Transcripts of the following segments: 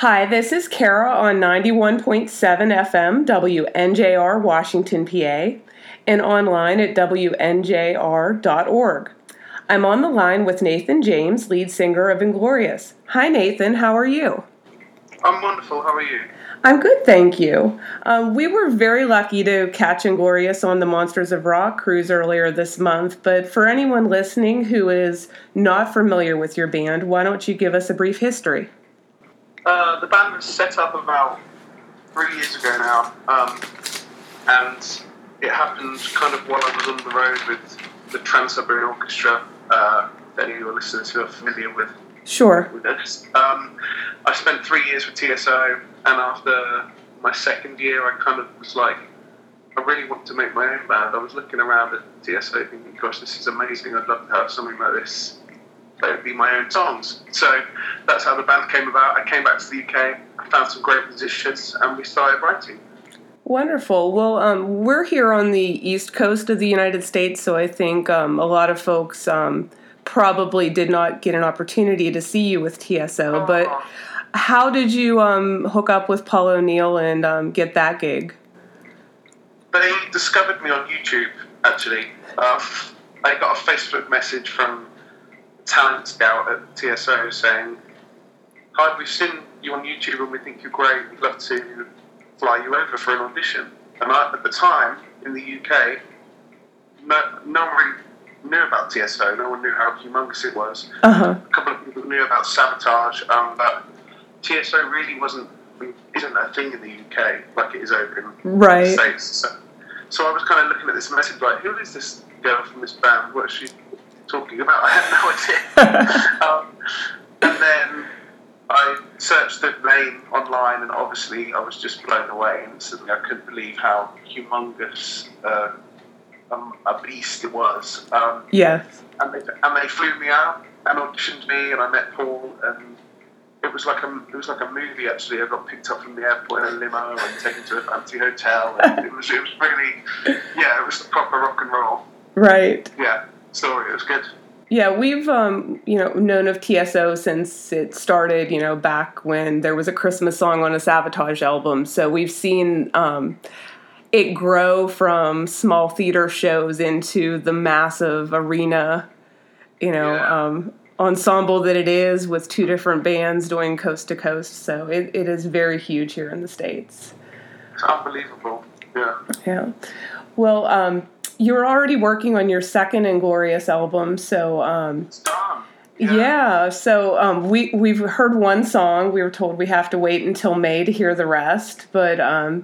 Hi, this is Kara on 91.7 FM, WNJR, Washington, PA, and online at WNJR.org. I'm on the line with Nathan James, lead singer of Inglorious. Hi, Nathan. How are you? I'm wonderful. How are you? I'm good, thank you. We were very lucky to catch Inglorious on the Monsters of Rock cruise earlier this month, but for anyone listening who is not familiar with your band, why don't you give us a brief history? The band was set up about 3 years ago now, and it happened kind of while I was on the road with the Trans-Siberian Orchestra, if any of your listeners who are familiar with Sure. this. I spent 3 years with TSO, and after my second year, I kind of was like, I really want to make my own band. I was looking around at TSO thinking, gosh, this is amazing. I'd love to have something like this. They would be my own songs. So that's how the band came about. I came back to the UK, I found some great musicians, and we started writing. Wonderful. Well, we're here on the East Coast of the United States, so I think a lot of folks probably did not get an opportunity to see you with TSO. But how did you hook up with Paul O'Neill and get that gig? They discovered me on YouTube, actually. I got a Facebook message from talent scout at TSO saying, "Hi, we've seen you on YouTube and we think you're great. We'd love to fly you over for an audition." And at the time, in the UK, no one really knew about TSO. No one knew how humongous it was. Uh-huh. A couple of people knew about Sabotage, but TSO really isn't a thing in the UK like it is over in the States. So I was kind of looking at this message like, who is this girl from this band? What is she talking about? I had no idea. And then I searched the name online, and obviously I was just blown away. And suddenly I couldn't believe how humongous a beast it was. Yes. And they flew me out and auditioned me, and I met Paul, and it was like a movie. Actually, I got picked up from the airport in a limo and taken to a fancy hotel. And it was really, it was the proper rock and roll. Right. Yeah, story. It was good. Yeah, we've known of TSO since it started, back when there was a Christmas song on a Sabotage album. So we've seen it grow from small theater shows into the massive arena, ensemble that it is, with two different bands doing coast to coast. So it is very huge here in the States. It's unbelievable. Yeah. Yeah. Well, you were already working on your second Inglorious album, so it's done. Yeah. So we've heard one song. We were told we have to wait until May to hear the rest, but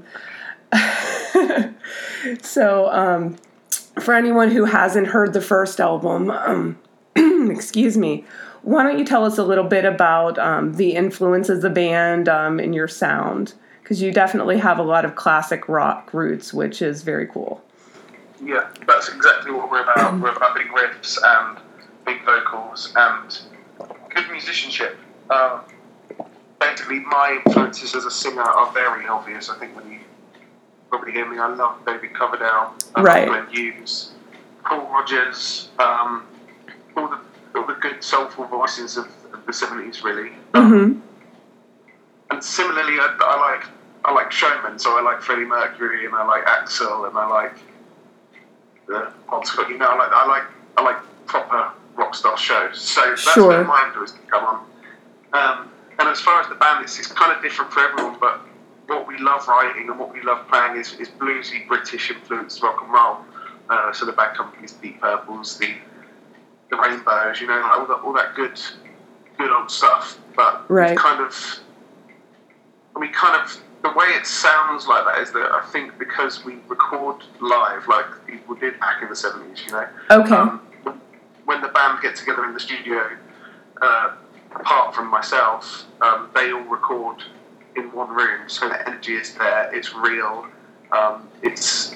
so for anyone who hasn't heard the first album, excuse me, why don't you tell us a little bit about the influence of the band and your sound? Because you definitely have a lot of classic rock roots, which is very cool. Yeah, that's exactly what we're about. We're about big riffs and big vocals and good musicianship. Basically, my influences as a singer are very obvious. I think when you probably hear me, I love David Coverdale, Glenn Hughes, Paul Rodgers, all the good soulful voices of the 70s, really. Mm-hmm. And similarly, I like showmen, so I like Freddie Mercury and I like Axl and I like Bon Scott. I like proper rock star shows. So that's where my influence can come on. And as far as the band, it's kind of different for everyone, but what we love writing and what we love playing is bluesy British influenced rock and roll. So the Bad Company's, Deep Purple's, the Rainbows, all that good old stuff. But kind of the way it sounds like that is that I think because we record live like people did back in the 70s, Okay. When the band get together in the studio, apart from myself, they all record in one room, so the energy is there, it's real, it's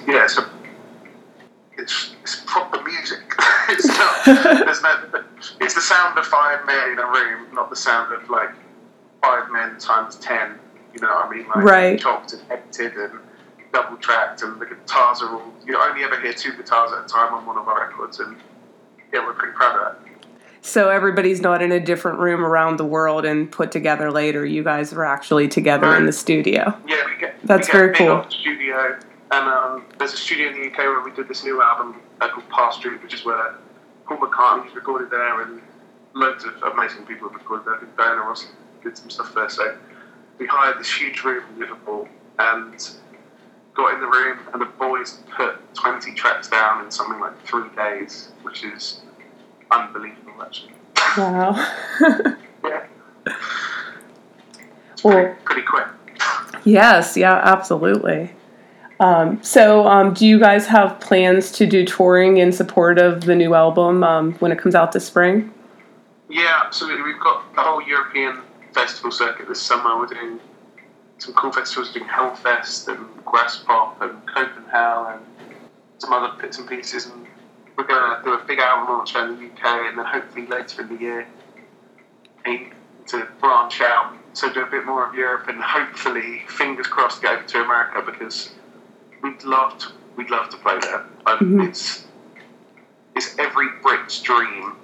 proper music. It's the sound of 5 men in a room, not the sound of like 5 men times 10. You know what I mean? Like chopped and edited and double tracked, and the guitars are all. You only ever hear 2 guitars at a time on one of our records, and yeah, we're pretty proud of that. So everybody's not in a different room around the world and put together later. You guys are actually together in the studio. Yeah, That's we get very a big cool. old studio, and there's a studio in the UK where we did this new album called Past Street, which is where Paul McCartney's recorded there, and loads of amazing people have recorded there. I think Diana Ross did some stuff there. So we hired this huge room in Liverpool and got in the room, and the boys put 20 tracks down in something like 3 days, which is unbelievable, actually. Wow. Yeah. It's Well, pretty quick. yes, yeah, absolutely. So do you guys have plans to do touring in support of the new album when it comes out this spring? Yeah, absolutely. We've got the whole European festival circuit this summer. We're doing some cool festivals, doing Hellfest and Grasspop and Copenhagen and some other bits and pieces. And we're going to do a big album launch in the UK, and then hopefully later in the year aim to branch out, so do a bit more of Europe, and hopefully, fingers crossed, get over to America, because we'd love to play there. It's every Brit's dream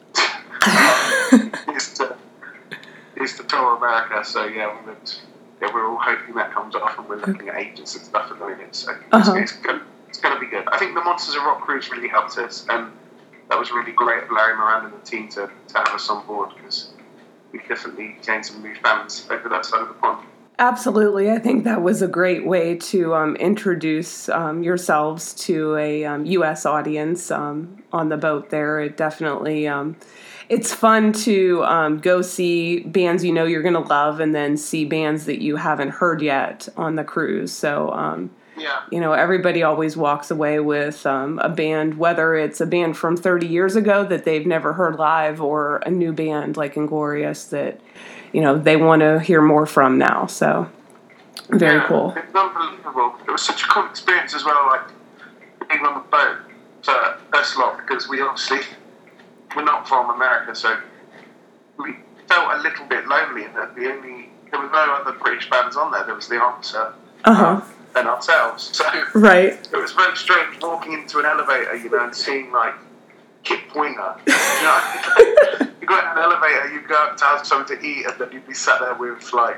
is to tour America. So yeah, we're all hoping that comes off, and we're looking at agents and stuff at the moment. So it's going to be good. I think the Monsters of Rock cruise really helped us, and that was really great of Larry Moran and the team to have us on board, because we definitely gained some new fans over that side of the pond. Absolutely. I think that was a great way to introduce yourselves to a U.S. audience on the boat there. It definitely, it's fun to go see bands you know you're going to love, and then see bands that you haven't heard yet on the cruise. So, everybody always walks away with a band, whether it's a band from 30 years ago that they've never heard live, or a new band like Inglorious that, they want to hear more from now. So, very cool. It's unbelievable. It was such a cool experience as well, like being on the boat to Ursula, because we're not from America, so we felt a little bit lonely in that there was no other British bands on there. There was The Answer and ourselves. So right. It was very strange walking into an elevator, and seeing like Kip Winger. You go in an elevator, you go up to have something to eat, and then you'd be sat there with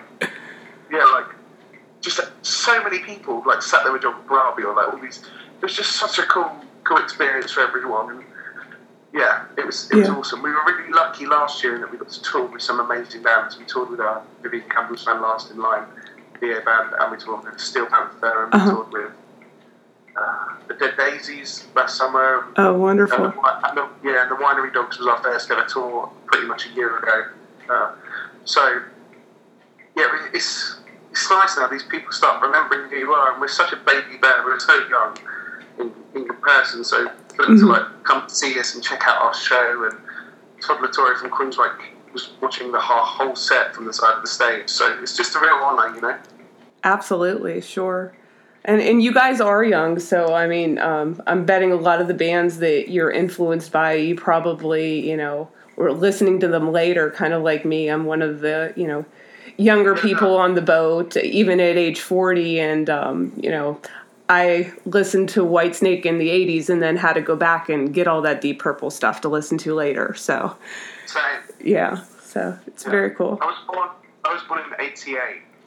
just so many people sat there with John Brabby, or all these. It was just such a cool experience for everyone. And yeah, it was awesome. We were really lucky last year in that we got to tour with some amazing bands. We toured with our Vivian Campbell's Band Last in Line, VA band, and we toured with Steel Panther, and we toured with the Dead Daisies last summer. Oh, wonderful. And the Winery Dogs was our first ever tour pretty much a year ago. It's nice now. These people start remembering who you are, and we're such a baby band. We're so young in comparison. So for them to come see us and check out our show, and Todd Latore from Queensryche was watching the whole set from the side of the stage. So it's just a real honour, Absolutely, sure. And you guys are young, so I mean, I'm betting a lot of the bands that you're influenced by, you probably, were listening to them later, kind of like me. I'm one of the, younger people on the boat, even at age 40, and, I listened to Whitesnake in the 80s and then had to go back and get all that Deep Purple stuff to listen to later, so. Same. Yeah, so it's very cool. I was born in 88,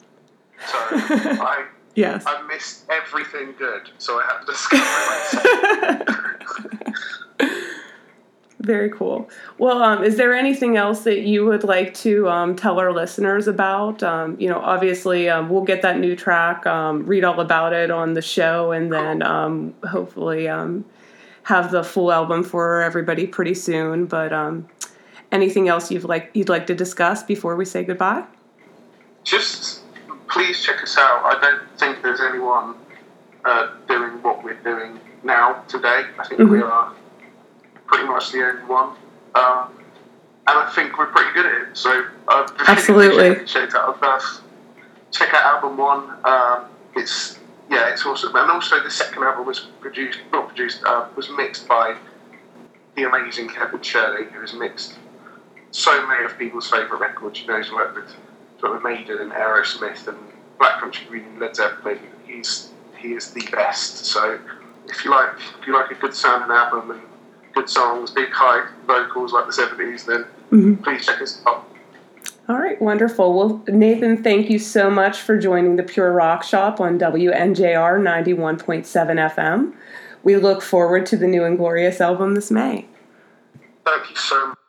so Yes. I missed everything good, so I had to discover myself. Very cool. Well, is there anything else that you would like to tell our listeners about? Obviously, we'll get that new track, read all about it on the show, and then hopefully have the full album for everybody pretty soon. But anything else you'd like to discuss before we say goodbye? Just please check us out. I don't think there's anyone doing what we're doing now today. I think we are pretty much the only one, and I think we're pretty good at it. So absolutely check out album 1. It's awesome, and also the second album was was mixed by the amazing Kevin Shirley, who has mixed so many of people's favourite records. He's worked with sort of Maiden and Aerosmith and Black Country Green and Led Zeppelin. He is the best. So if you like a good sounding album and good songs, big high vocals like the 70s, then please check us out. All right, wonderful. Well, Nathan, thank you so much for joining the Pure Rock Shop on WNJR 91.7 FM. We look forward to the new Inglorious album this May. Thank you so much.